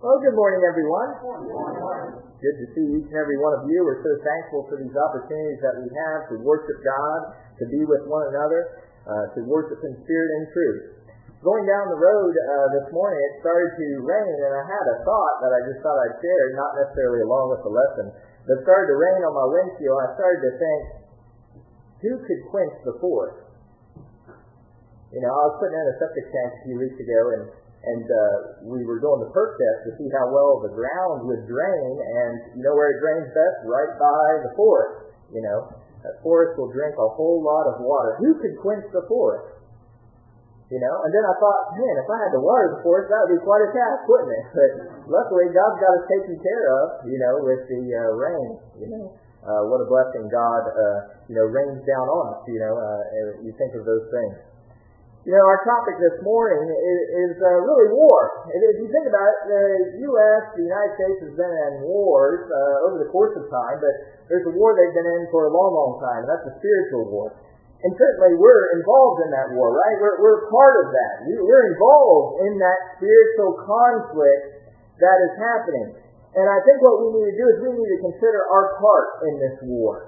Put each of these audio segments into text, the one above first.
Well, good morning, everyone. Good to see each and every one of you. We're so thankful for these opportunities that we have to worship God, to be with one another, to worship in spirit and truth. Going down the road this morning, it started to rain, and I had a thought that I just thought I'd share, not necessarily along with the lesson. But it started to rain on my windshield, and I started to think, who could quench the forest? You know, I was putting in a septic tank a few weeks ago, and we were doing the perk test to see how well the ground would drain, and you know where it drains best? Right by the forest. You know, that forest will drink a whole lot of water. Who could quench the forest? You know, and then I thought, man, if I had to water the forest, that would be quite a task, wouldn't it? But luckily, God's got us taken care of, you know, with the rain, you know. What a blessing God, rains down on us, you know, you think of those things. You know, our topic this morning is really war. If you think about it, the United States has been in wars over the course of time, but there's a war they've been in for a long, long time, and that's a spiritual war. And certainly we're involved in that war, right? We're part of that. We're involved in that spiritual conflict that is happening. And I think what we need to do is we need to consider our part in this war.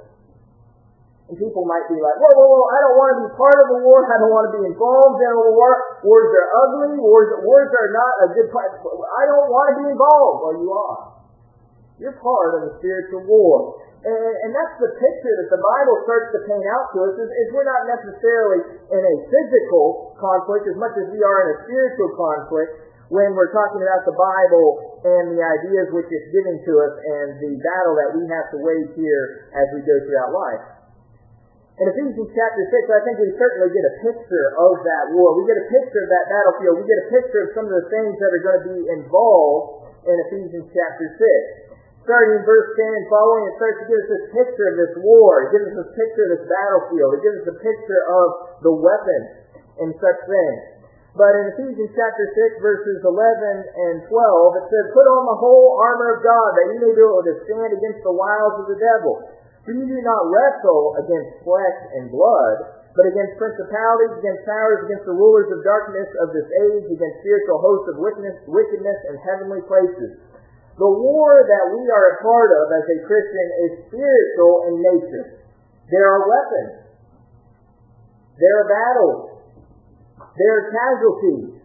And people might be like, whoa, I don't want to be part of a war. I don't want to be involved in a war. Wars are ugly. Wars are not a good part. I don't want to be involved. Well, you are. You're part of the spiritual war. And that's the picture that the Bible starts to paint out to us, is we're not necessarily in a physical conflict as much as we are in a spiritual conflict when we're talking about the Bible and the ideas which it's giving to us and the battle that we have to wage here as we go throughout life. In Ephesians chapter 6, I think we certainly get a picture of that war. We get a picture of that battlefield. We get a picture of some of the things that are going to be involved in Ephesians chapter 6. Starting in verse 10 and following, it starts to give us this picture of this war. It gives us this picture of this battlefield. It gives us a picture of the weapons and such things. But in Ephesians chapter 6, verses 11 and 12, it says, "Put on the whole armor of God, that you may be able to stand against the wiles of the devil. For you do not wrestle against flesh and blood, but against principalities, against powers, against the rulers of darkness of this age, against spiritual hosts of wickedness in heavenly places." The war that we are a part of as a Christian is spiritual in nature. There are weapons. There are battles. There are casualties.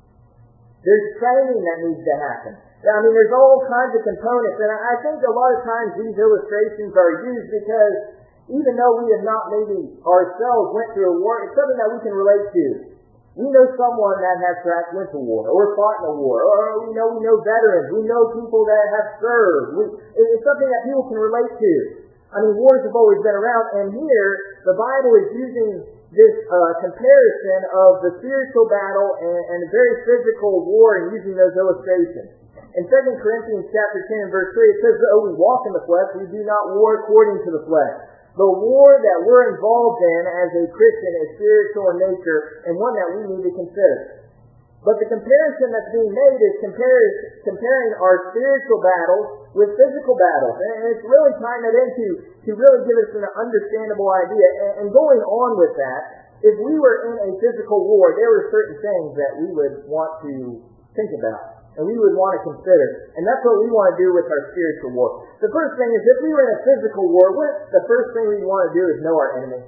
There's training that needs to happen. I mean, there's all kinds of components, and I think a lot of times these illustrations are used because even though we have not maybe ourselves went through a war, it's something that we can relate to. We know someone that has perhaps went to war, or fought in a war, or we know veterans, we know people that have served. It's something that people can relate to. I mean, wars have always been around, and here the Bible is using this comparison of the spiritual battle and a very physical war and using those illustrations. In 2 Corinthians chapter 10 and verse 3, it says, "Though we walk in the flesh, we do not war according to the flesh." The war that we're involved in as a Christian is spiritual in nature and one that we need to consider. But the comparison that's being made is comparing our spiritual battles with physical battles. And it's really tying that into to really give us an understandable idea. And going on with that, if we were in a physical war, there were certain things that we would want to think about and we would want to consider. And that's what we want to do with our spiritual war. The first thing is, if we were in a physical war, the first thing we want to do is know our enemy.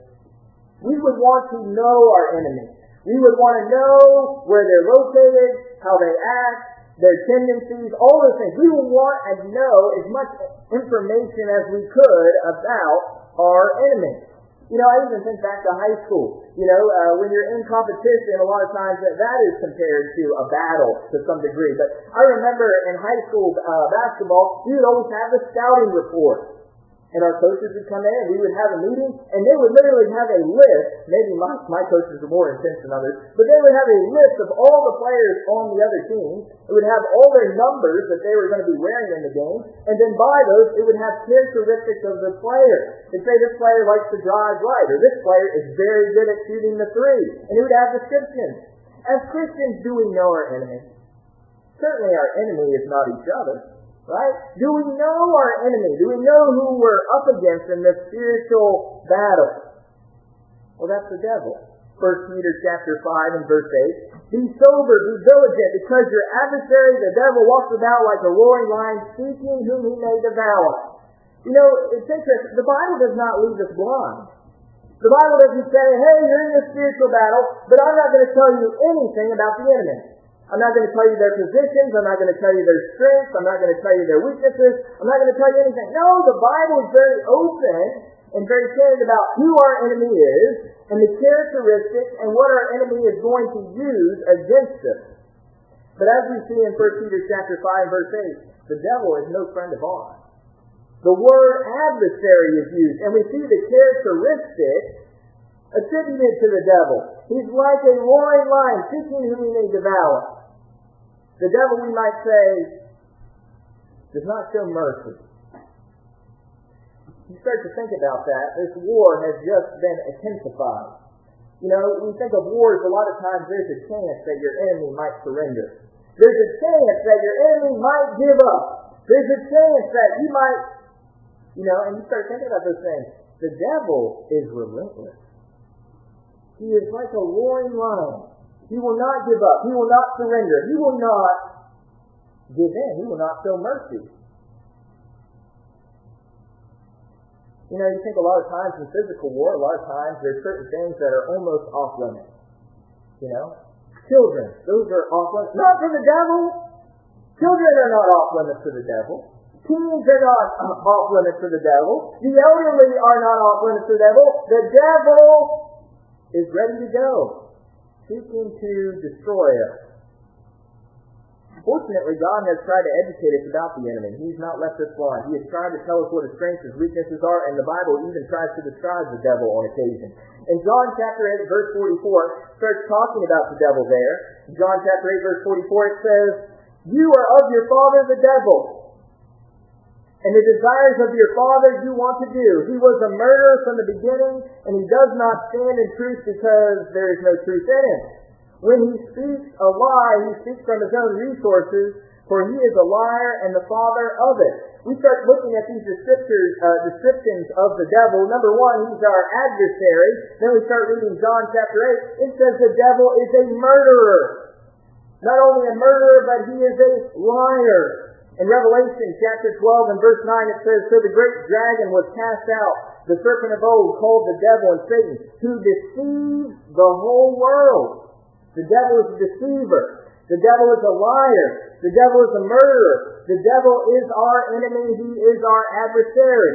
We would want to know our enemy. We would want to know where they're located, how they act, their tendencies, all those things. We would want to know as much information as we could about our enemy. You know, I even think back to high school. You know, when you're in competition, a lot of times that is compared to a battle to some degree. But I remember in high school basketball, we would always have the scouting report. And our coaches would come in and we would have a meeting, and they would literally have a list. Maybe my coaches were more intense than others, but they would have a list of all the players on the other team. It would have all their numbers that they were going to be wearing in the game, and then by those, it would have characteristics of the player. It'd say this player likes to drive right, or this player is very good at shooting the three. And it would have descriptions. As Christians, do we know our enemy? Certainly our enemy is not each other. Right? Do we know our enemy? Do we know who we're up against in this spiritual battle? Well, that's the devil. 1 Peter chapter 5 and verse 8. Be sober, be diligent, because your adversary, the devil, walks about like a roaring lion, seeking whom he may devour. You know, it's interesting. The Bible does not leave us blind. The Bible doesn't say, hey, you're in this spiritual battle, but I'm not going to tell you anything about the enemy. I'm not going to tell you their positions. I'm not going to tell you their strengths. I'm not going to tell you their weaknesses. I'm not going to tell you anything. No, the Bible is very open and very candid about who our enemy is and the characteristics and what our enemy is going to use against us. But as we see in 1 Peter chapter 5 verse 8, the devil is no friend of ours. The word adversary is used, and we see the characteristics attributed to the devil. He's like a roaring lion, seeking whom he may devour. The devil, we might say, does not show mercy. You start to think about that. This war has just been intensified. You know, when you think of wars, a lot of times there's a chance that your enemy might surrender. There's a chance that your enemy might give up. There's a chance that you might, and you start thinking about those things. The devil is relentless. He is like a roaring lion. He will not give up. He will not surrender. He will not give in. He will not show mercy. You know, you think a lot of times in physical war, a lot of times there's certain things that are almost off limits. Children, those are off limits. Not for the devil. Children are not off limits to the devil. Teens are not off limits to the devil. The elderly are not off limits to the devil. The devil is ready to go, seeking to destroy us. Fortunately, God has tried to educate us about the enemy. He's not left us blind. He has tried to tell us what his strengths, his weaknesses are, and the Bible even tries to describe the devil on occasion. In John chapter 8, verse 44, starts talking about the devil there. In John chapter 8, verse 44, it says, "You are of your father the devil, and the desires of your father you want to do. He was a murderer from the beginning, and he does not stand in truth because there is no truth in him. When he speaks a lie, he speaks from his own resources, for he is a liar and the father of it." We start looking at these descriptions of the devil. Number one, he's our adversary. Then we start reading John chapter 8. It says the devil is a murderer. Not only a murderer, but he is a liar. In Revelation chapter 12 and verse 9 it says, "So the great dragon was cast out, the serpent of old, called the devil and Satan, who deceives the whole world." The devil is a deceiver. The devil is a liar. The devil is a murderer. The devil is our enemy. He is our adversary.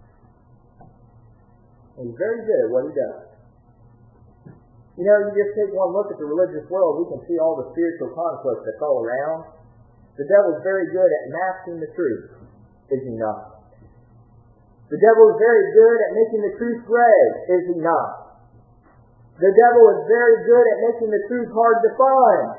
And he's very good at what he does. You just take one look at the religious world, we can see all the spiritual conflict that's all around. The devil's very good at masking the truth, is he not? The devil is very good at making the truth gray, is he not? The devil is very good at making the truth hard to find.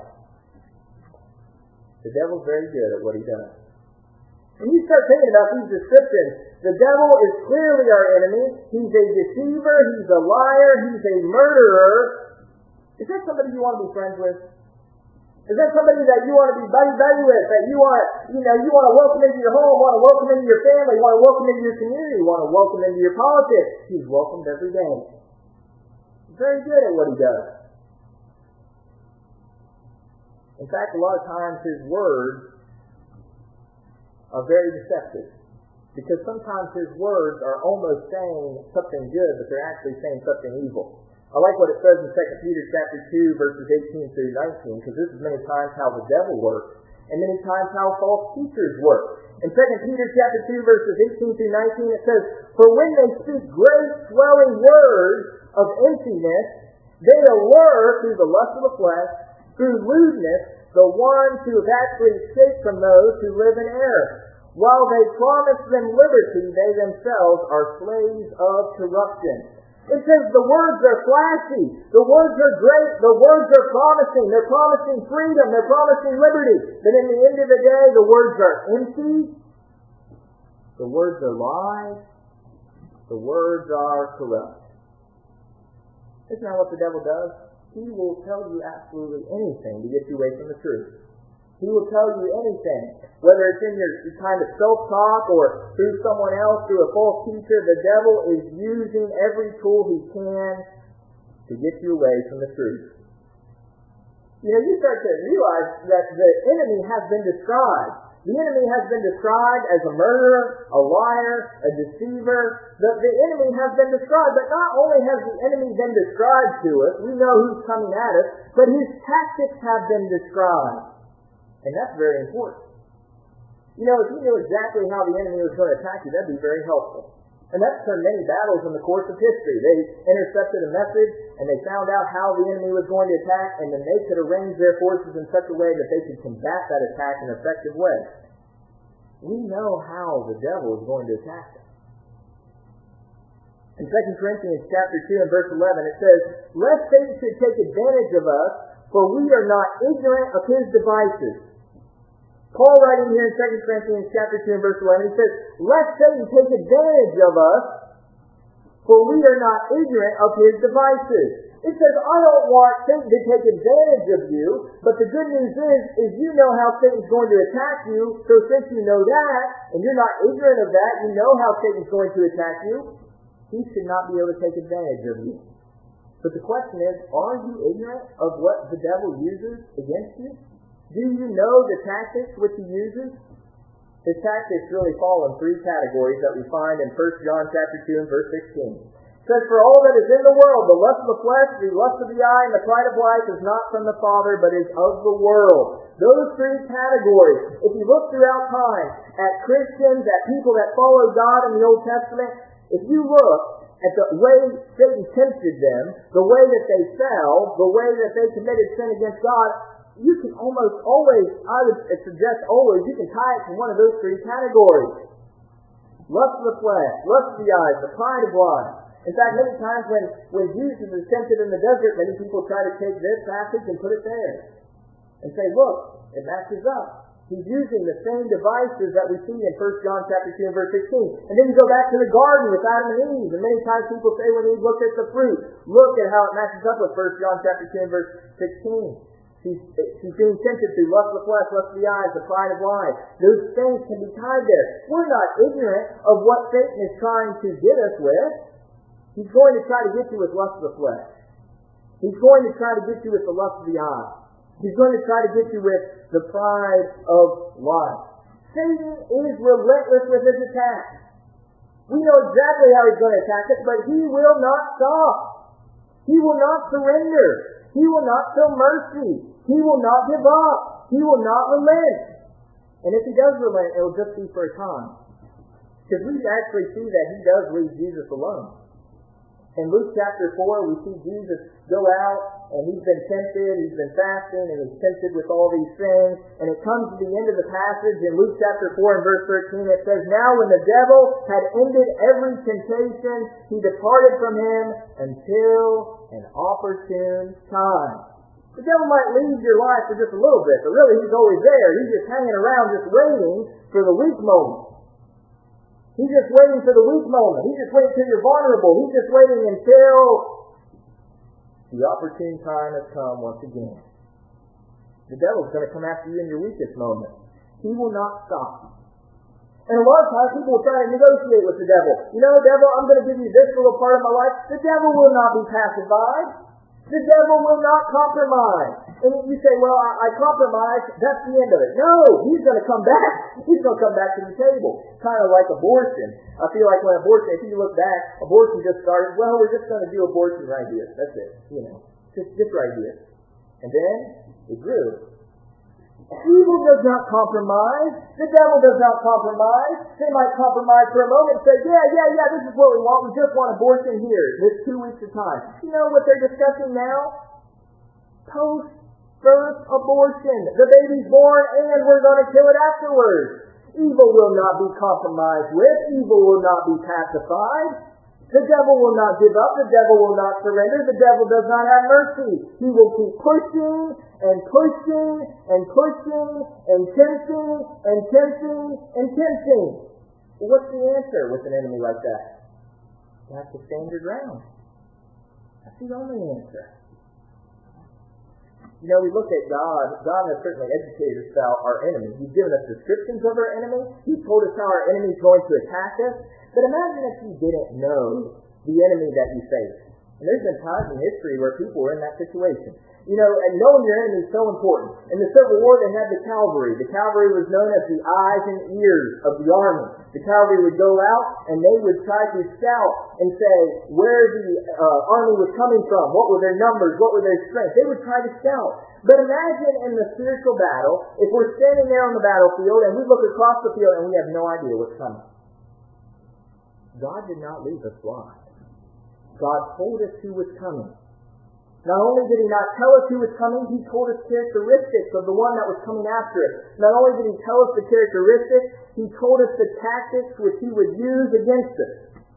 The devil's very good at what he does. When you start thinking about these descriptions, the devil is clearly our enemy. He's a deceiver. He's a liar. He's a murderer. Is that somebody you want to be friends with? Is that somebody that you want to be buddy-buddy with, that you want to welcome into your home, want to welcome into your family, want to welcome into your community, want to welcome into your politics? He's welcomed every day. He's very good at what he does. In fact, a lot of times his words are very deceptive, because sometimes his words are almost saying something good, but they're actually saying something evil. I like what it says in 2 Peter chapter 2, verses 18 through 19, because this is many times how the devil works, and many times how false teachers work. In 2 Peter chapter 2, verses 18 through 19, it says, "For when they speak great swelling words of emptiness, they allure through the lust of the flesh, through lewdness, the ones who have actually escaped from those who live in error. While they promise them liberty, they themselves are slaves of corruption." It says the words are flashy, the words are great, the words are promising, they're promising freedom, they're promising liberty. But in the end of the day, the words are empty, the words are lies, the words are corrupt. Isn't that what the devil does? He will tell you absolutely anything to get you away from the truth. He will tell you anything, whether it's in your kind of self-talk or through someone else, through a false teacher. The devil is using every tool he can to get you away from the truth. You know, you start to realize that the enemy has been described. The enemy has been described as a murderer, a liar, a deceiver. The enemy has been described, but not only has the enemy been described to us, we know who's coming at us, but his tactics have been described. And that's very important. You know, if you knew exactly how the enemy was going to attack you, that'd be very helpful. And that's turned many battles in the course of history. They intercepted a message, and they found out how the enemy was going to attack, and then they could arrange their forces in such a way that they could combat that attack in an effective way. We know how the devil is going to attack us. In 2 Corinthians chapter 2 and verse 11, it says, "Lest Satan should take advantage of us, for we are not ignorant of his devices." Paul writing here in 2 Corinthians chapter 2 and verse 11, he says, "Lest Satan take advantage of us, for we are not ignorant of his devices." It says, I don't want Satan to take advantage of you, but the good news is you know how Satan's going to attack you, so since you know that, and you're not ignorant of that, you know how Satan's going to attack you, he should not be able to take advantage of you. But the question is, are you ignorant of what the devil uses against you? Do you know the tactics which he uses? His tactics really fall in three categories that we find in 1 John chapter 2 and verse 16. It says, "For all that is in the world, the lust of the flesh, the lust of the eye, and the pride of life is not from the Father, but is of the world." Those three categories, if you look throughout time at Christians, at people that follow God in the Old Testament, if you look at the way Satan tempted them, the way that they fell, the way that they committed sin against God, you can almost always, I would suggest always, you can tie it to one of those three categories. Lust of the flesh, lust of the eyes, the pride of life. In fact, many times when Jesus is tempted in the desert, many people try to take this passage and put it there. And say, look, it matches up. He's using the same devices that we see in 1 John chapter 2 and verse 16. And then you go back to the garden with Adam and Eve. And many times people say when Eve looked at the fruit, look at how it matches up with 1 John chapter 2 and verse 16. She's being tempted through lust of the flesh, lust of the eyes, the pride of life. Those things can be tied there. We're not ignorant of what Satan is trying to get us with. He's going to try to get you with lust of the flesh. He's going to try to get you with the lust of the eye. He's going to try to get you with the pride of life. Satan is relentless with his attacks. We know exactly how he's going to attack us, but he will not stop. He will not surrender. He will not show mercy. He will not give up. He will not relent. And if he does relent, it will just be for a time. Because we actually see that he does leave Jesus alone. In Luke chapter 4, we see Jesus go out, and he's been tempted, he's been fasting, and he's tempted with all these things. And it comes to the end of the passage in Luke chapter 4 and verse 13, it says, "Now when the devil had ended every temptation, he departed from him until an opportune time." The devil might leave your life for just a little bit, but really he's always there. He's just hanging around, just waiting for the weak moment. He's just waiting for the weak moment. He's just waiting until you're vulnerable. He's just waiting until the opportune time has come once again. The devil's going to come after you in your weakest moment. He will not stop. And a lot of times people will try to negotiate with the devil. You know, devil, I'm going to give you this little part of my life. The devil will not be pacified. The devil will not compromise. And you say, well, I compromise, that's the end of it. No, he's going to come back. He's going to come back to the table. Kind of like abortion. I feel like when abortion, if you look back, abortion just started, well, we're just going to do abortion right here. That's it. You know, just right here. And then it grew. Evil does not compromise. The devil does not compromise. They might compromise for a moment and say, yeah, this is what we want. We just want abortion here. This 2 weeks of time. You know what they're discussing now? Post-birth abortion. The baby's born and we're going to kill it afterwards. Evil will not be compromised with. Evil will not be pacified. The devil will not give up. The devil will not surrender. The devil does not have mercy. He will keep pushing and pushing and pushing and tempting and tempting and tempting. Well, what's the answer with an enemy like that? You have to stand your ground. That's the only answer. You know, we look at God. God has certainly educated us about our enemy. He's given us descriptions of our enemy. He's told us how our enemy is going to attack us. But imagine if you didn't know the enemy that you face. And there's been times in history where people were in that situation. And knowing your enemy is so important. In the Civil War, they had the cavalry. The cavalry was known as the eyes and ears of the army. The cavalry would go out, and they would try to scout and say where the army was coming from, what were their numbers, what were their strengths. They would try to scout. But imagine in the spiritual battle, if we're standing there on the battlefield, and we look across the field, and we have no idea what's coming. God did not leave us blind. God told us who was coming. Not only did He not tell us who was coming, He told us characteristics of the one that was coming after us. Not only did He tell us the characteristics, He told us the tactics which He would use against us.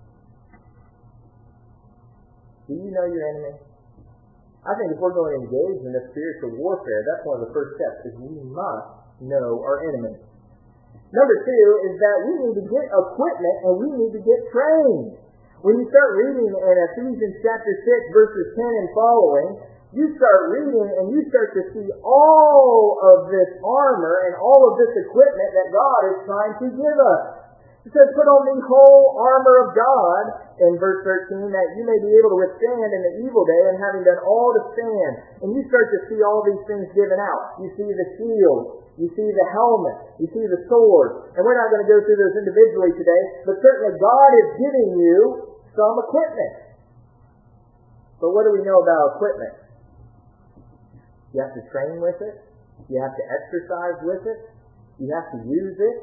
Do you know your enemy? I think if we're going to engage in this spiritual warfare, that's one of the first steps, is we must know our enemy. Number two is that we need to get equipment and we need to get trained. When you start reading in Ephesians chapter 6, verses 10 and following, you start reading and you start to see all of this armor and all of this equipment that God is trying to give us. It says, put on the whole armor of God, in verse 13, that you may be able to withstand in the evil day, and having done all to stand. And you start to see all these things given out. You see the shield. You see the helmet. You see the sword. And we're not going to go through those individually today, but certainly God is giving you some equipment. But what do we know about equipment? You have to train with it. You have to exercise with it. You have to use it.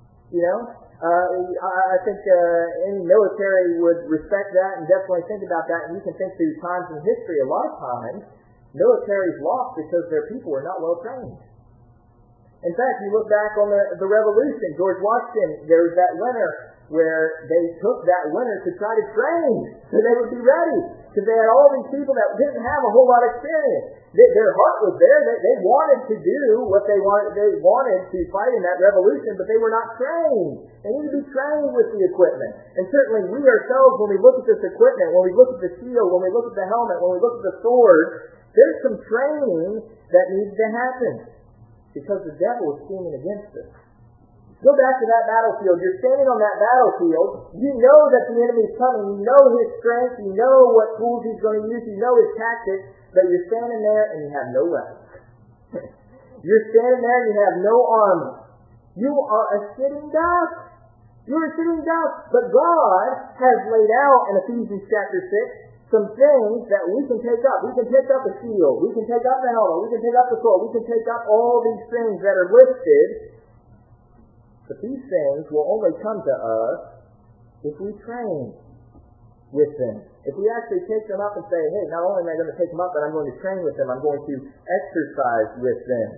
I think any military would respect that and definitely think about that. And you can think through times in history, a lot of times, militaries lost because their people were not well trained. In fact, you look back on the Revolution, George Washington, there was that winter where they took that winter to try to train so they would be ready. Because they had all these people that didn't have a whole lot of experience. Their heart was there. They wanted to do what they wanted. They wanted to fight in that revolution, but they were not trained. They need to be trained with the equipment. And certainly we ourselves, when we look at this equipment, when we look at the shield, when we look at the helmet, when we look at the sword, there's some training that needs to happen. Because the devil is scheming against us. Go back to that battlefield. You're standing on that battlefield. You know that the enemy is coming. You know his strength. You know what tools he's going to use. You know his tactics. But you're standing there and you have no weapons. You're standing there and you have no armor. You are a sitting duck. You're a sitting duck. But God has laid out in Ephesians chapter 6 some things that we can take up. We can take up a shield. We can take up the helmet. We can take up the sword. We can take up all these things that are listed. But these things will only come to us if we train with them. If we actually take them up and say, hey, not only am I going to take them up, but I'm going to train with them. I'm going to exercise with them.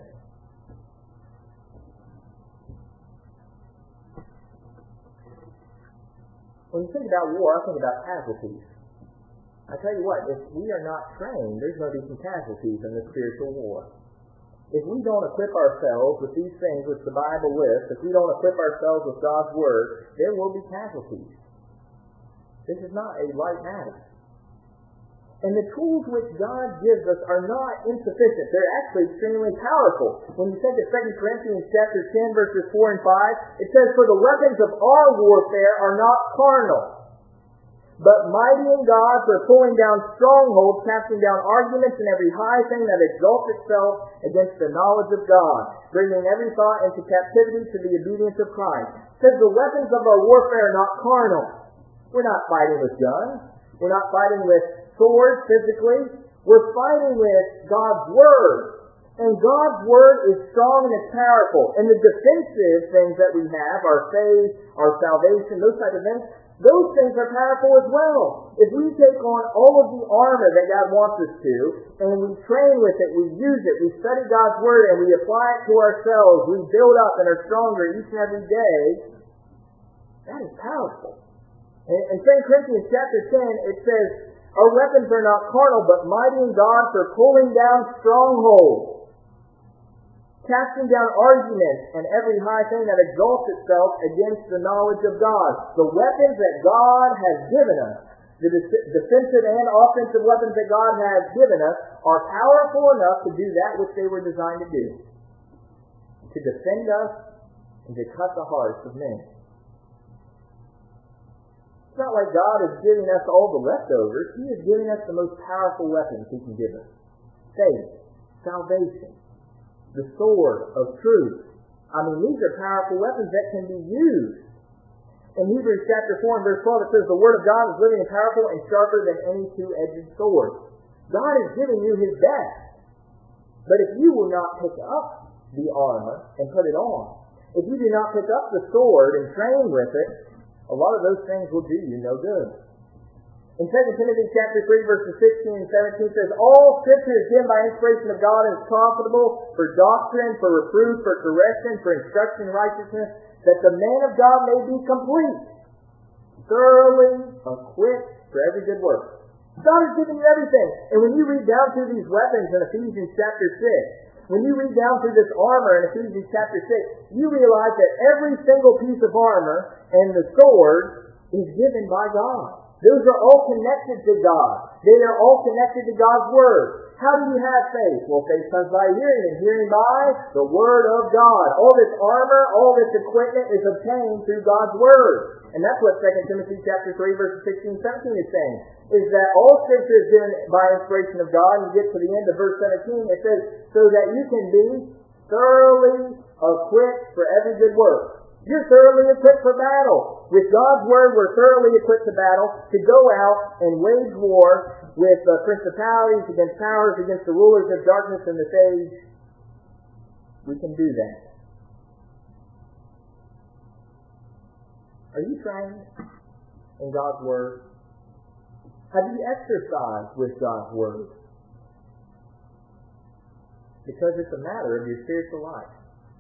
When you think about war, I think about casualties. I tell you what, if we are not trained, there's going to be some casualties in the spiritual war. If we don't equip ourselves with these things which the Bible lists, if we don't equip ourselves with God's Word, there will be casualties. This is not a light matter. And the tools which God gives us are not insufficient. They're actually extremely powerful. When you think of 2 Corinthians chapter 10, verses 4 and 5, it says, for the weapons of our warfare are not carnal, but mighty in God for pulling down strongholds, casting down arguments and every high thing that exalts itself against the knowledge of God, bringing every thought into captivity to the obedience of Christ. It says the weapons of our warfare are not carnal. We're not fighting with guns. We're not fighting with swords physically. We're fighting with God's Word. And God's Word is strong and it's powerful. And the defensive things that we have, our faith, our salvation, those type of things, those things are powerful as well. If we take on all of the armor that God wants us to, and we train with it, we use it, we study God's Word, and we apply it to ourselves, we build up and are stronger each and every day, that is powerful. In 2 Corinthians chapter 10, it says, our weapons are not carnal, but mighty in God for pulling down strongholds, casting down arguments and every high thing that exalts itself against the knowledge of God. The weapons that God has given us, the defensive and offensive weapons that God has given us, are powerful enough to do that which they were designed to do. To defend us and to cut the hearts of men. It's not like God is giving us all the leftovers. He is giving us the most powerful weapons He can give us. Faith, salvation, the sword of truth. I mean, these are powerful weapons that can be used. In Hebrews chapter 4 and verse 12, it says, the Word of God is living and powerful and sharper than any two-edged sword. God is giving you His best. But if you will not pick up the armor and put it on, if you do not pick up the sword and train with it, a lot of those things will do you no good. In 2 Timothy chapter 3, verses 16 and 17 says, all Scripture is given by inspiration of God and is profitable for doctrine, for reproof, for correction, for instruction in righteousness, that the man of God may be complete, thoroughly equipped for every good work. God has given you everything. And when you read down through these weapons in Ephesians chapter 6, when you read down through this armor in Ephesians chapter 6, you realize that every single piece of armor and the sword is given by God. Those are all connected to God. They are all connected to God's Word. How do you have faith? Well, faith comes by hearing, and hearing by the Word of God. All this armor, all this equipment is obtained through God's Word. And that's what 2 Timothy chapter 3, verses 16 and 17 is saying, is that all Scripture is given by inspiration of God. And you get to the end of verse 17, it says, so that you can be thoroughly equipped for every good work. You're thoroughly equipped for battle. With God's Word, we're thoroughly equipped to battle, to go out and wage war with principalities, against powers, against the rulers of darkness in this age. We can do that. Are you trained in God's Word? Have you exercised with God's Word? Because it's a matter of your spiritual life.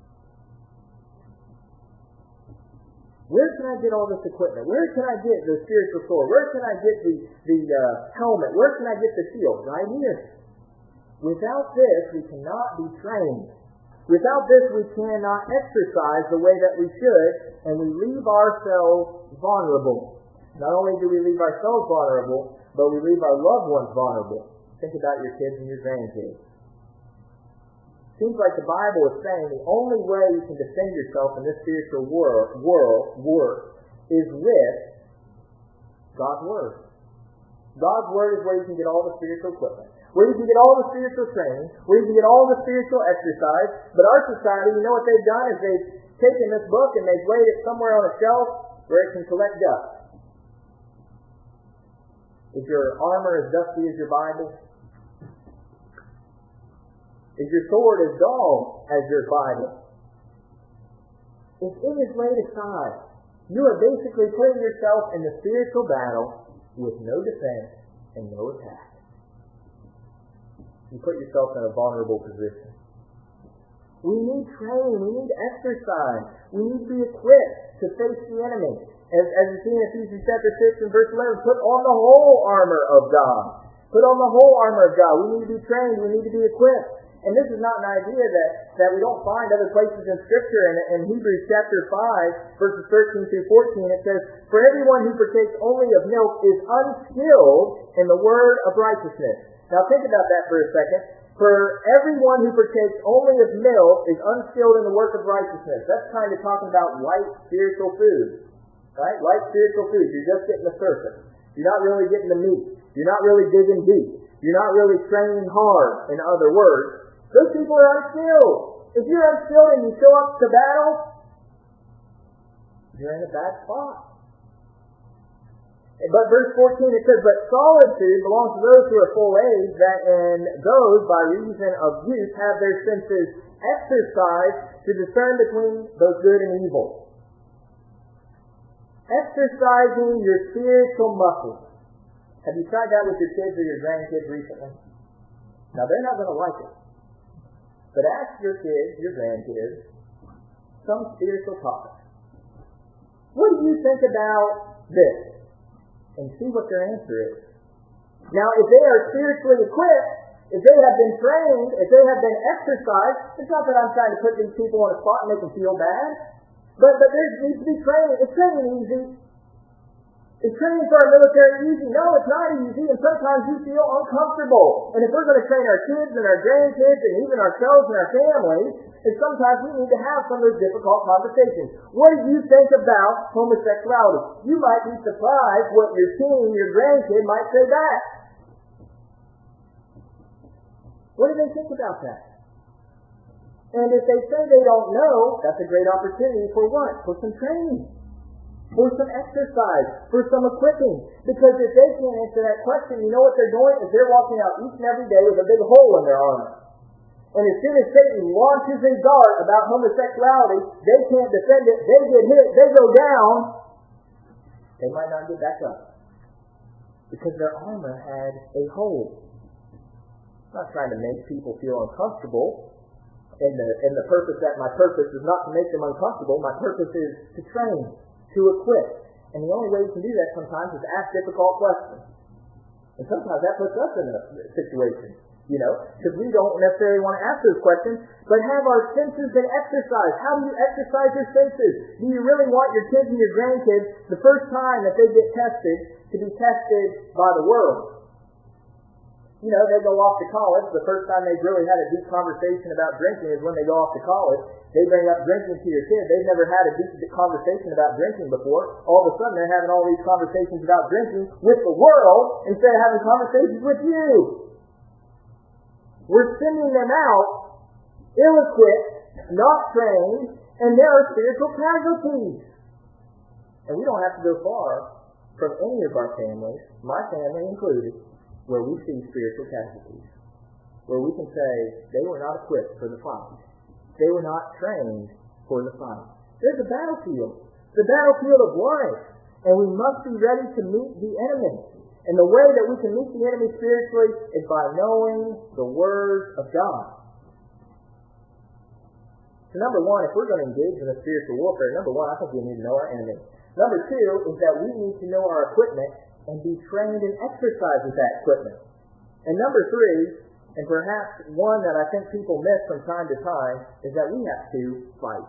Where can I get all this equipment? Where can I get the spiritual sword? Where can I get the helmet? Where can I get the shield? Right here. Without this, we cannot be trained. Without this, we cannot exercise the way that we should, and we leave ourselves vulnerable. Not only do we leave ourselves vulnerable, but we leave our loved ones vulnerable. Think about your kids and your grandkids. Seems like the Bible is saying the only way you can defend yourself in this spiritual war is with God's Word. God's Word is where you can get all the spiritual equipment, where you can get all the spiritual training, where you can get all the spiritual exercise. But our society, you know what they've done is they've taken this book and they've laid it somewhere on a shelf where it can collect dust. Is your armor as dusty as your Bible? Is your sword as dull as your Bible? If it is laid aside, you are basically putting yourself in the spiritual battle with no defense and no attack. You put yourself in a vulnerable position. We need training. We need exercise. We need to be equipped to face the enemy. As you see in Ephesians chapter 6 and verse 11, put on the whole armor of God. Put on the whole armor of God. We need to be trained. We need to be equipped. And this is not an idea that we don't find other places in Scripture. In Hebrews chapter 5, verses 13 through 14, it says, for everyone who partakes only of milk is unskilled in the word of righteousness. Now think about that for a second. For everyone who partakes only of milk is unskilled in the work of righteousness. That's kind of talking about light spiritual food. Right? Light spiritual food. You're just getting the surface. You're not really getting the meat. You're not really digging deep. You're not really training hard, in other words. Those people are unskilled. If you're unskilled and you show up to battle, you're in a bad spot. But verse 14 it says, but solid food belongs to those who are full age, that in those, by reason of use, have their senses exercised to discern between both good and evil. Exercising your spiritual muscles. Have you tried that with your kids or your grandkids recently? Now, they're not going to like it. But ask your kids, your grandkids, some spiritual topic. What do you think about this? And see what their answer is. Now, if they are spiritually equipped, if they have been trained, if they have been exercised, it's not that I'm trying to put these people on a spot and make them feel bad, but there needs to be training. Is training easy? Is training for our military easy? No, it's not easy, and sometimes you feel uncomfortable. And if we're going to train our kids and our grandkids and even ourselves and our families, And sometimes we need to have some of those difficult conversations. What do you think about homosexuality? You might be surprised what your teen, your grandkid might say back. What do they think about that? And if they say they don't know, that's a great opportunity for what? For some training. For some exercise, for some equipping. Because if they can't answer that question, you know what they're doing? Is they're walking out each and every day with a big hole in their armor. And as soon as Satan launches a dart about homosexuality, they can't defend it, they get hit, they go down, they might not get back up. Because their armor had a hole. I'm not trying to make people feel uncomfortable. And the purpose that my purpose is not to make them uncomfortable. My purpose is to train, to equip. And the only way you can do that sometimes is ask difficult questions. And sometimes that puts us in a situation, because we don't necessarily want to ask those questions, but have our senses been exercised? How do you exercise your senses? Do you really want your kids and your grandkids, the first time that they get tested, to be tested by the world? They go off to college. The first time they've really had a deep conversation about drinking is when they go off to college. They bring up drinking to your kid. They've never had a deep conversation about drinking before. All of a sudden, they're having all these conversations about drinking with the world instead of having conversations with you. We're sending them out ill-equipped, not trained, and there are spiritual casualties. And we don't have to go far from any of our families, my family included, where we see spiritual casualties, where we can say they were not equipped for the fight. They were not trained for the fight. There's a battlefield, the battlefield of life, and we must be ready to meet the enemy. And the way that we can meet the enemy spiritually is by knowing the Word of God. So number one, if we're going to engage in a spiritual warfare, number one, I think we need to know our enemy. Number two is that we need to know our equipment and be trained and exercise with that equipment. And number three, and perhaps one that I think people miss from time to time, is that we have to fight.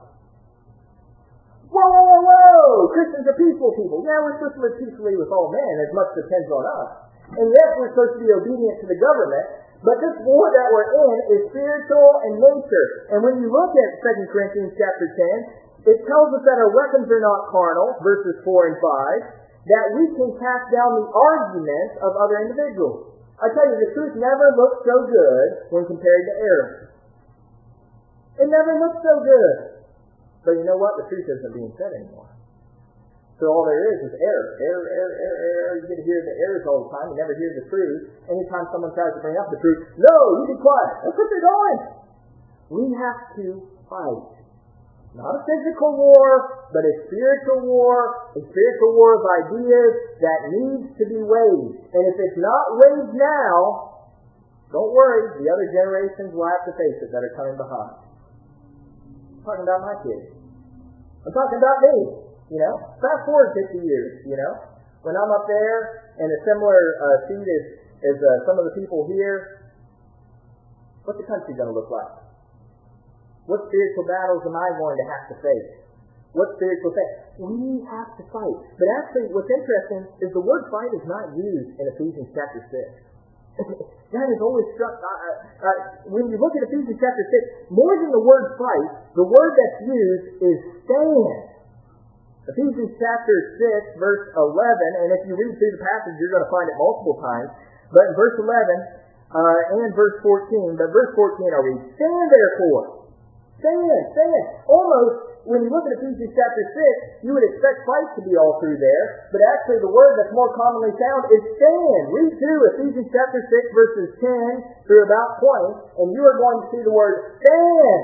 Whoa! Christians are peaceful people. Yeah, we're supposed to live peacefully with all men, as much depends on us. And yes, we're supposed to be obedient to the government, but this war that we're in is spiritual in nature. And when you look at 2 Corinthians chapter 10, it tells us that our weapons are not carnal, verses 4 and 5, that we can cast down the arguments of other individuals. I tell you, the truth never looks so good when compared to error. It never looks so good. But you know what? The truth isn't being said anymore. So all there is error. Error. You get to hear the errors all the time. You never hear the truth. Anytime someone tries to bring up the truth, no, you be quiet. That's what they're doing. We have to fight. Not a physical war, but a spiritual war of ideas that needs to be waged. And if it's not waged now, don't worry, the other generations will have to face it that are coming behind. I'm talking about my kids. I'm talking about me, Fast forward 50 years, When I'm up there in a similar seat as some of the people here, what's the country going to look like? What spiritual battles am I going to have to face? What spiritual things? We have to fight. But actually, what's interesting is the word fight is not used in Ephesians chapter 6. That has always struck. When you look at Ephesians chapter 6, more than the word fight, the word that's used is stand. Ephesians chapter 6, verse 11, and if you read through the passage, you're going to find it multiple times. But in verse 11 and verse 14, but verse 14 I read, stand therefore. Stand. Almost, when you look at Ephesians chapter 6, you would expect fight to be all through there, but actually the word that's more commonly found is stand. Read through Ephesians chapter 6, verses 10 through about 20, and you are going to see the word stand.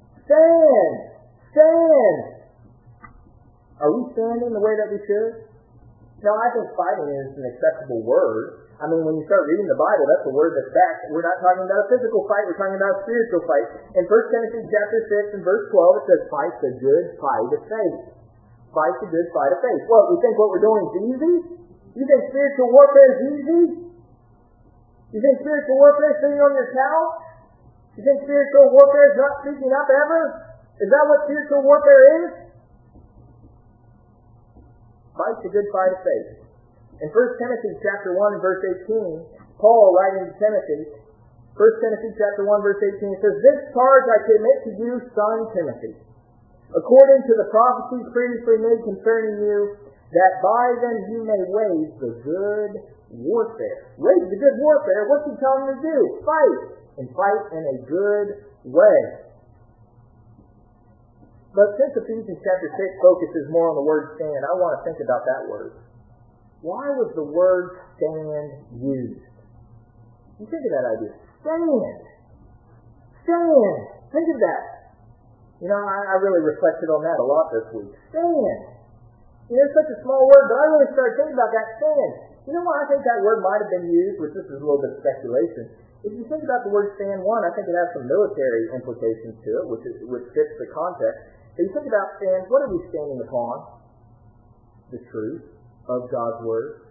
Are we standing the way that we should? No, I think fighting is an acceptable word. I mean, when you start reading the Bible, that's a word that's back. We're not talking about a physical fight. We're talking about a spiritual fight. In 1 Timothy chapter 6 and verse 12, it says, fight the good fight of faith. Fight the good fight of faith. What, we think what we're doing is easy? You think spiritual warfare is easy? You think spiritual warfare is sitting on your couch? You think spiritual warfare is not speaking up ever? Is that what spiritual warfare is? Fight the good fight of faith. In 1 Timothy chapter 1 and verse 18, Paul writing to Timothy, 1 1 Timothy chapter 1, verse 18, it says, "This charge I commit to you, son Timothy, according to the prophecies previously made concerning you, that by them you may wage the good warfare." Wage the good warfare. What's he telling you to do? Fight. And fight in a good way. But since Ephesians chapter 6 focuses more on the word stand, I want to think about that word. Why was the word stand used? You think of that idea. Stand. Stand. Think of that. You know, I really reflected on that a lot this week. Stand. You know, it's such a small word, but I really started thinking about that. Stand. You know why I think that word might have been used, which this is a little bit of speculation. If you think about the word stand, one, I think it has some military implications to it, which fits the context. If you think about stand, what are we standing upon? The truth of God's Word.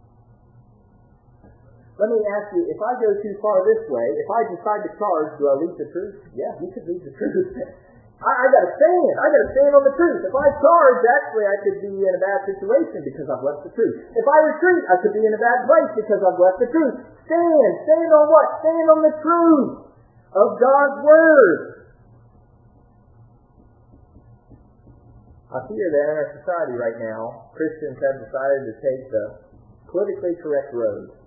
Let me ask you, if I go too far this way, if I decide to charge, do I leave the truth? Yeah, you could leave the truth. I got to stand. I got to stand on the truth. If I charge, actually, I could be in a bad situation because I've left the truth. If I retreat, I could be in a bad place because I've left the truth. Stand. Stand on what? Stand on the truth of God's Word. I fear that in our society right now, Christians have decided to take the politically correct road.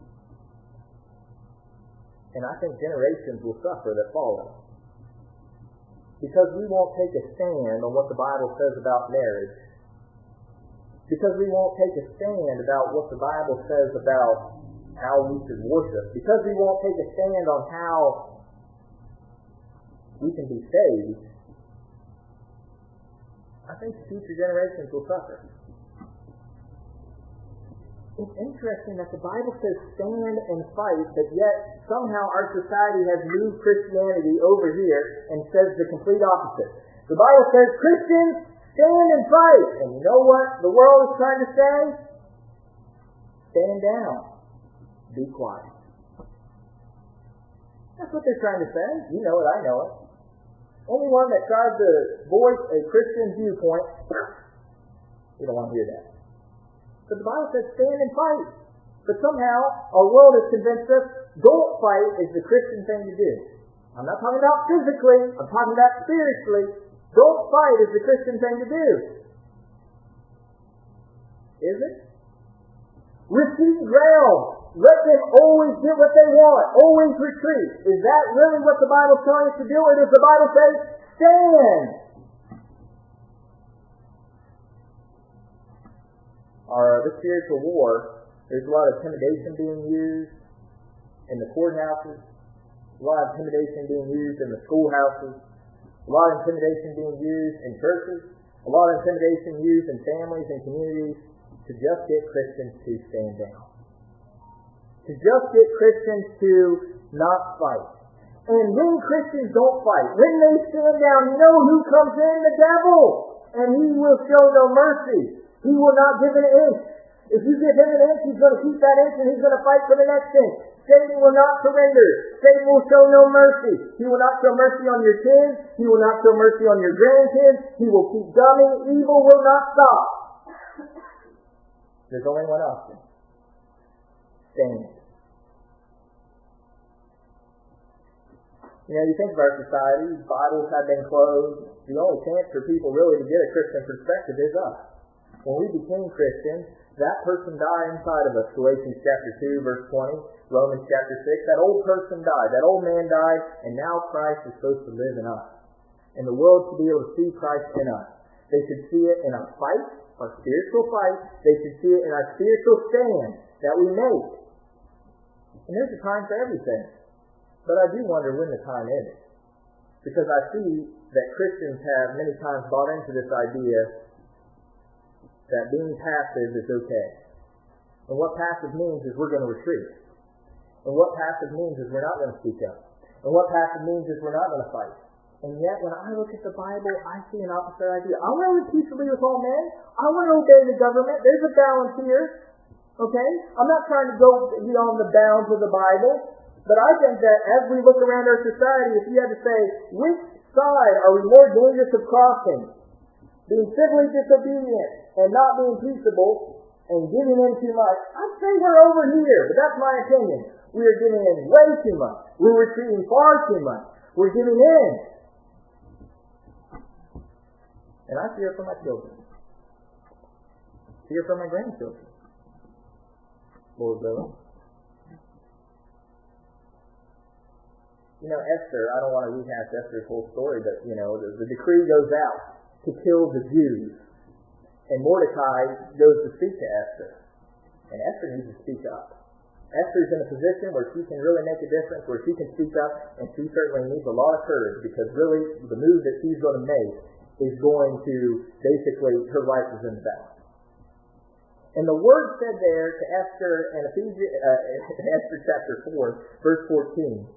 And I think generations will suffer that follow. Because we won't take a stand on what the Bible says about marriage. Because we won't take a stand about what the Bible says about how we should worship. Because we won't take a stand on how we can be saved. I think future generations will suffer. It's interesting that the Bible says stand and fight, but yet somehow our society has moved Christianity over here and says the complete opposite. The Bible says, Christians, stand and fight. And you know what the world is trying to say? Stand down. Be quiet. That's what they're trying to say. You know it, I know it. Anyone that tries to voice a Christian viewpoint, we don't want to hear that. But the Bible says stand and fight. But somehow our world has convinced us don't fight is the Christian thing to do. I'm not talking about physically, I'm talking about spiritually. Don't fight is the Christian thing to do. Is it? Recede ground. Let them always get what they want. Always retreat. Is that really what the Bible's telling us to do? Or does the Bible say, stand? The spiritual war, there's a lot of intimidation being used in the courthouses, a lot of intimidation being used in the schoolhouses, a lot of intimidation being used in churches, a lot of intimidation used in families and communities to just get Christians to stand down. To just get Christians to not fight. And when Christians don't fight, when they stand down, you know who comes in? The devil! And he will show no mercy. He will not give an inch. If you give him an inch, he's going to keep that inch and he's going to fight for the next inch. Satan will not surrender. Satan will show no mercy. He will not show mercy on your kids. He will not show mercy on your grandkids. He will keep coming. Evil will not stop. There's only one option. Stand. You know, you think of our society, Bibles have been closed. The only chance for people really to get a Christian perspective is us. When we became Christians, that person died inside of us. Galatians chapter 2, verse 20, Romans chapter 6. That old person died. That old man died, and now Christ is supposed to live in us. And the world should be able to see Christ in us. They should see it in our fight, our spiritual fight. They should see it in our spiritual stand that we make. And there's a time for everything. But I do wonder when the time is. Because I see that Christians have many times bought into this idea that being passive is okay. And what passive means is we're going to retreat. And what passive means is we're not going to speak up. And what passive means is we're not going to fight. And yet when I look at the Bible, I see an opposite idea. I want to live peaceably with all men. I want to obey the government. There's a balance here. Okay? I'm not trying to go beyond the bounds of the Bible. But I think that as we look around our society, if you had to say, which side are we more dangerous of crossing? Being civilly disobedient and not being peaceable and giving in too much, I'd say we're over here, but that's my opinion. We are giving in way too much. We're retreating far too much. We're giving in. And I fear for my children. Fear for my grandchildren. Lord willing. Esther, I don't want to rehash Esther's whole story, but, the decree goes out to kill the Jews. And Mordecai goes to speak to Esther. And Esther needs to speak up. Esther's in a position where she can really make a difference, where she can speak up, and she certainly needs a lot of courage, because really the move that she's going to make is going to, basically, her life is in the balance. And the word said there to Esther in Esther chapter 4, verse 14,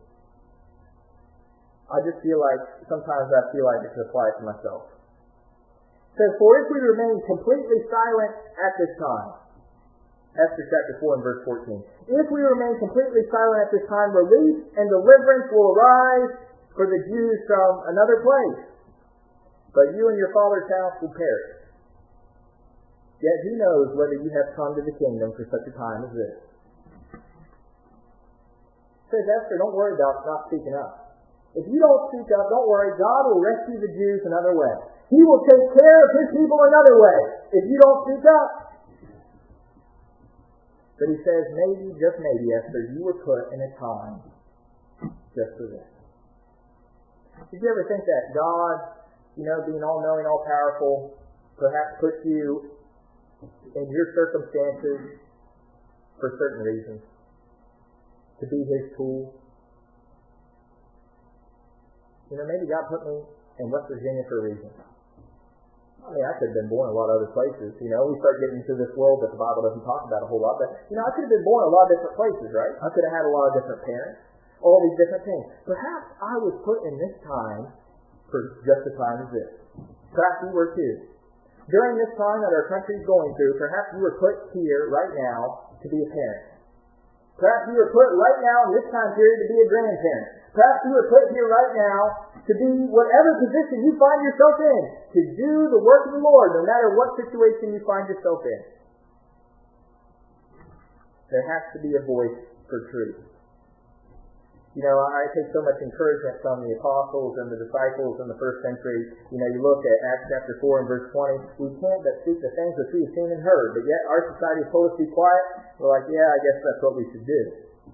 I just feel like, sometimes I feel like it should apply to myself. It says, for if we remain completely silent at this time, Esther chapter 4 and verse 14, if we remain completely silent at this time, relief and deliverance will arise for the Jews from another place. But you and your father's house will perish. Yet who knows whether you have come to the kingdom for such a time as this. It says, Esther, don't worry about not speaking up. If you don't speak up, don't worry. God will rescue the Jews another way. He will take care of His people another way if you don't speak up. But He says, maybe, just maybe, Esther, you were put in a time just for this. Did you ever think that God, being all-knowing, all-powerful, perhaps puts you in your circumstances for certain reasons? To be His tool? Maybe God put me in West Virginia for a reason. I could have been born in a lot of other places. We start getting into this world that the Bible doesn't talk about a whole lot. But, I could have been born in a lot of different places, right? I could have had a lot of different parents. All these different things. Perhaps I was put in this time for just a time as this. Perhaps you were too. During this time that our country is going through, perhaps you were put here right now to be a parent. Perhaps you were put right now in this time period to be a grandparent. Perhaps you were put here right now to be whatever position you find yourself in, to do the work of the Lord, no matter what situation you find yourself in. There has to be a voice for truth. I take so much encouragement from the apostles and the disciples in the first century. You look at Acts chapter 4 and verse 20. We can't but speak the things which we have seen and heard, but yet our society has told us to be quiet. We're like, yeah, I guess that's what we should do.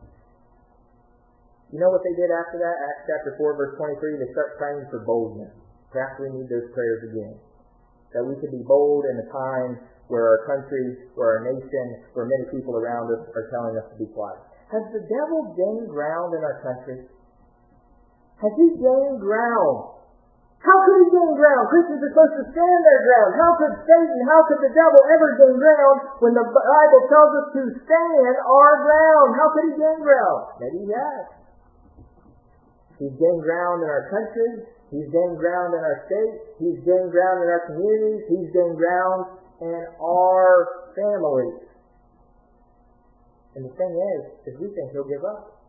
You know what they did after that? Acts chapter 4 verse 23, they start praying for boldness. Perhaps we need those prayers again. That we could be bold in a time where our country, where our nation, where many people around us are telling us to be quiet. Has the devil gained ground in our country? Has he gained ground? How could he gain ground? Christians are supposed to stand their ground. How could Satan, how could the devil ever gain ground when the Bible tells us to stand our ground? How could he gain ground? Maybe he has. He's gained ground in our country. He's gained ground in our state. He's gained ground in our communities. He's gained ground in our families. And the thing is we think he'll give up.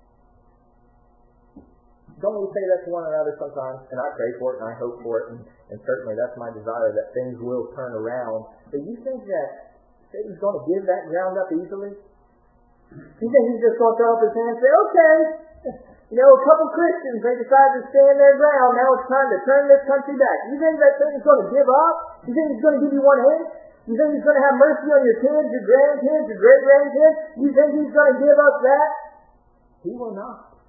Don't we say that to one another sometimes? And I pray for it and I hope for it, and certainly that's my desire, that things will turn around. But you think that Satan's going to give that ground up easily? You think he's just going to throw up his hand and say, okay, a couple Christians, they decided to stand their ground, now it's time to turn this country back. You think that Satan's going to give up? You think he's going to give you one hand? You think he's going to have mercy on your kids, your grandkids, your great-grandkids? You think he's going to give us that? He will not.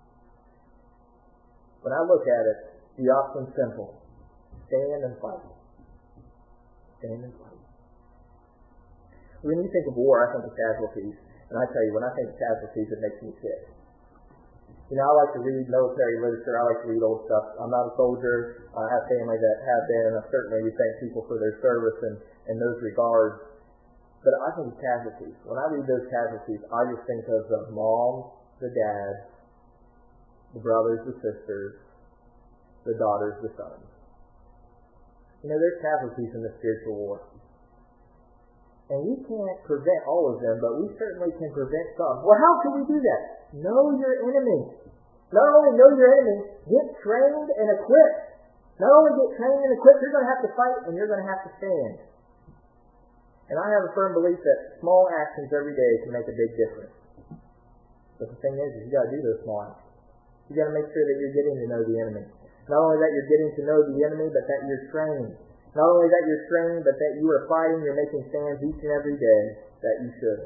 When I look at it, the option's simple. Stand and fight. Stand and fight. When you think of war, I think of casualties. And I tell you, when I think of casualties, it makes me sick. I like to read military literature. I like to read old stuff. I'm not a soldier. I have family that have been, and certainly we thank people for their service in those regards. But I think of casualties. When I read those casualties, I just think of the moms, the dads, the brothers, the sisters, the daughters, the sons. There's casualties in the spiritual war. And we can't prevent all of them, but we certainly can prevent some. Well, how can we do that? Know your enemy. Not only know your enemy, get trained and equipped. Not only get trained and equipped, you're going to have to fight and you're going to have to stand. And I have a firm belief that small actions every day can make a big difference. But the thing is you got to do those small acts. You got to make sure that you're getting to know the enemy. Not only that you're getting to know the enemy, but that you're trained. Not only that you're trained, but that you are fighting, you're making stands each and every day that you should.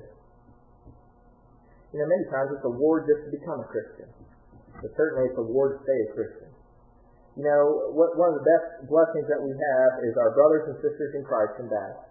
Many times it's a war just to become a Christian. But certainly it's a war to stay a Christian. One of the best blessings that we have is our brothers and sisters in Christ in battle.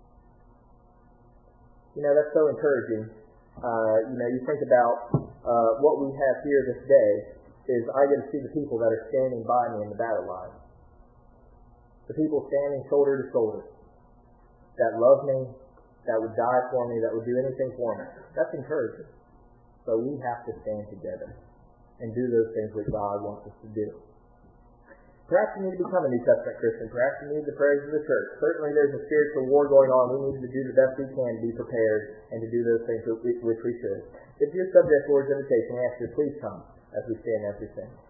That's so encouraging. You think about what we have here this day is I get to see the people that are standing by me in the battle line. The people standing shoulder to shoulder that love me, that would die for me, that would do anything for me. That's encouraging. So we have to stand together and do those things that God wants us to do. Perhaps you need to become a New Testament Christian. Perhaps you need the prayers of the church. Certainly there's a spiritual war going on. We need to do the best we can to be prepared and to do those things which we should. If you're subject to Lord's invitation, I ask you to please come as we stand as we sing.